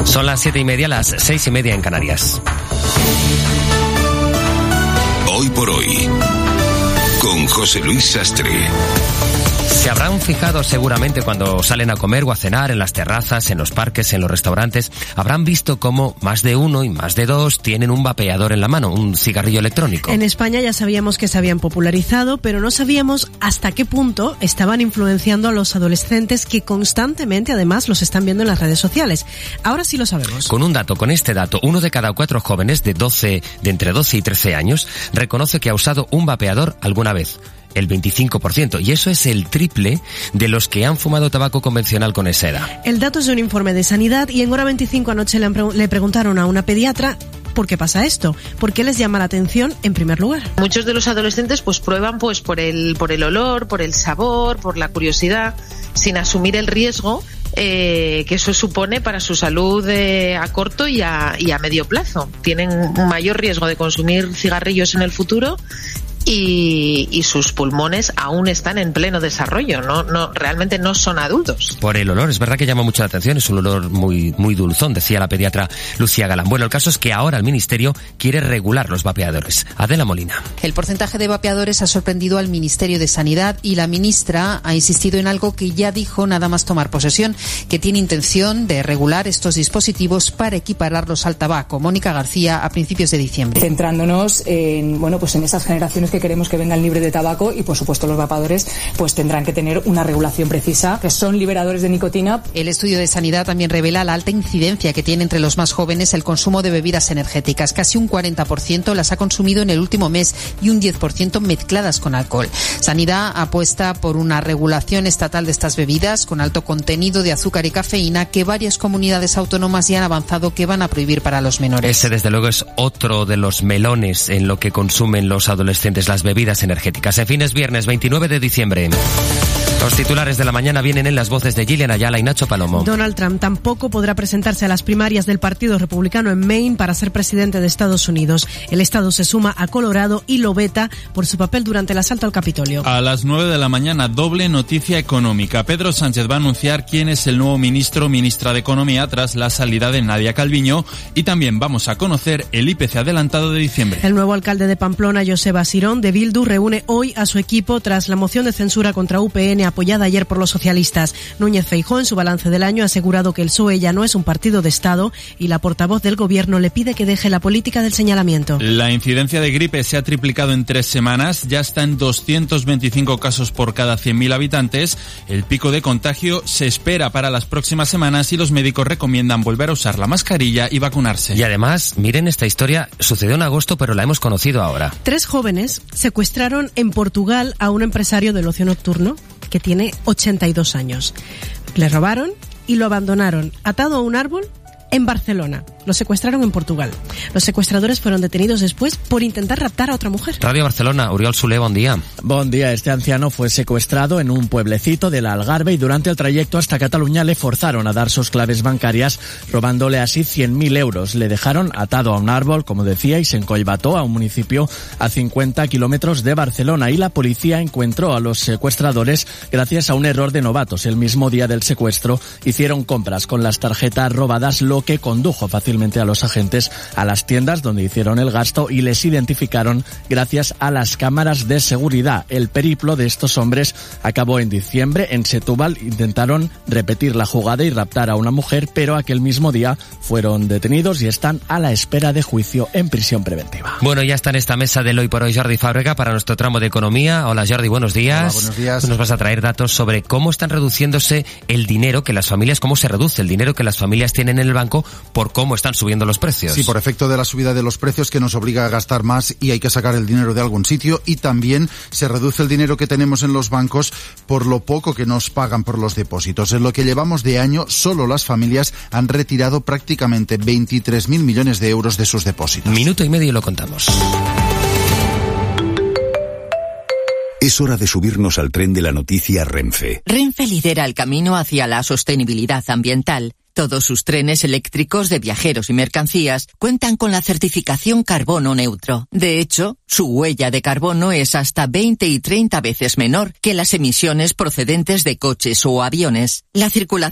Son las 7:30, las 6:30 en Canarias. Hoy por hoy, con José Luis Sastre. Se habrán fijado seguramente cuando salen a comer o a cenar en las terrazas, en los parques, en los restaurantes, habrán visto cómo más de uno y más de dos tienen un vapeador en la mano, un cigarrillo electrónico. En España ya sabíamos que se habían popularizado, pero no sabíamos hasta qué punto estaban influenciando a los adolescentes que constantemente además los están viendo en las redes sociales. Ahora sí lo sabemos. Con este dato, 1 de cada 4 jóvenes de entre 12 y 13 años reconoce que ha usado un vapeador alguna vez. El 25%, y eso es el triple de los que han fumado tabaco convencional con esa edad. El dato es de un informe de Sanidad y en Hora 25 anoche le preguntaron a una pediatra ¿por qué pasa esto? ¿Por qué les llama la atención en primer lugar? Muchos de los adolescentes prueban por el olor, por el sabor, por la curiosidad, sin asumir el riesgo que eso supone para su salud a corto y a medio plazo. Tienen un mayor riesgo de consumir cigarrillos en el futuro y sus pulmones aún están en pleno desarrollo, realmente no son adultos. Por el olor, es verdad que llama mucho la atención, es un olor muy, muy dulzón, decía la pediatra Lucía Galán. Bueno, el caso es que ahora el Ministerio quiere regular los vapeadores. Adela Molina. El porcentaje de vapeadores ha sorprendido al Ministerio de Sanidad y la ministra ha insistido en algo que ya dijo nada más tomar posesión, que tiene intención de regular estos dispositivos para equipararlos al tabaco. Mónica García, a principios de diciembre. Centrándonos en esas generaciones que queremos que vengan libres de tabaco y por supuesto los vapeadores tendrán que tener una regulación precisa, que son liberadores de nicotina. El estudio de Sanidad también revela la alta incidencia que tiene entre los más jóvenes el consumo de bebidas energéticas. Casi un 40% las ha consumido en el último mes y un 10% mezcladas con alcohol. Sanidad apuesta por una regulación estatal de estas bebidas con alto contenido de azúcar y cafeína que varias comunidades autónomas ya han avanzado que van a prohibir para los menores. Ese desde luego es otro de los melones en lo que consumen los adolescentes, las bebidas energéticas. En fin, es viernes 29 de diciembre. Los titulares de la mañana vienen en las voces de Gillian Ayala y Nacho Palomo. Donald Trump tampoco podrá presentarse a las primarias del Partido Republicano en Maine para ser presidente de Estados Unidos. El estado se suma a Colorado y lo veta por su papel durante el asalto al Capitolio. A las 9 de la mañana, doble noticia económica. Pedro Sánchez va a anunciar quién es el nuevo ministra de Economía tras la salida de Nadia Calviño y también vamos a conocer el IPC adelantado de diciembre. El nuevo alcalde de Pamplona, Joseba Sirón, de Bildu, reúne hoy a su equipo tras la moción de censura contra UPN apoyada ayer por los socialistas. Núñez Feijóo, en su balance del año, ha asegurado que el PSOE ya no es un partido de Estado y la portavoz del Gobierno le pide que deje la política del señalamiento. La incidencia de gripe se ha triplicado en 3 semanas, ya está en 225 casos por cada 100.000 habitantes. El pico de contagio se espera para las próximas semanas y los médicos recomiendan volver a usar la mascarilla y vacunarse. Y además, miren esta historia, sucedió en agosto, pero la hemos conocido ahora. 3 jóvenes secuestraron en Portugal a un empresario del ocio nocturno que tiene 82 años. Le robaron y lo abandonaron atado a un árbol en Barcelona. Lo secuestraron en Portugal. Los secuestradores fueron detenidos después por intentar raptar a otra mujer. Radio Barcelona, Oriol Soler, buen día. Buen día. Este anciano fue secuestrado en un pueblecito del Algarve y durante el trayecto hasta Cataluña le forzaron a dar sus claves bancarias, robándole así 100.000 euros. Le dejaron atado a un árbol, como decía, y se encoibató a un municipio a 50 kilómetros de Barcelona. Y la policía encontró a los secuestradores gracias a un error de novatos. El mismo día del secuestro hicieron compras con las tarjetas robadas, lo que condujo fácilmente a los agentes a las tiendas donde hicieron el gasto y les identificaron gracias a las cámaras de seguridad. El periplo de estos hombres acabó en diciembre. En Setúbal intentaron repetir la jugada y raptar a una mujer, pero aquel mismo día fueron detenidos y están a la espera de juicio en prisión preventiva. Bueno, ya está en esta mesa del Hoy por Hoy Jordi Fábrega para nuestro tramo de economía. Hola Jordi, buenos días. Hola, buenos días. Nos vas a traer datos sobre cómo están reduciéndose el dinero que las familias, cómo se reduce el dinero que las familias tienen en el banco por cómo están subiendo los precios. Sí, por efecto de la subida de los precios que nos obliga a gastar más y hay que sacar el dinero de algún sitio, y también se reduce el dinero que tenemos en los bancos por lo poco que nos pagan por los depósitos. En lo que llevamos de año, solo las familias han retirado prácticamente 23.000 millones de euros de sus depósitos. Minuto y medio y lo contamos. Es hora de subirnos al tren de la noticia Renfe. Renfe lidera el camino hacia la sostenibilidad ambiental. Todos sus trenes eléctricos de viajeros y mercancías cuentan con la certificación carbono neutro. De hecho, su huella de carbono es hasta 20 y 30 veces menor que las emisiones procedentes de coches o aviones. La circulación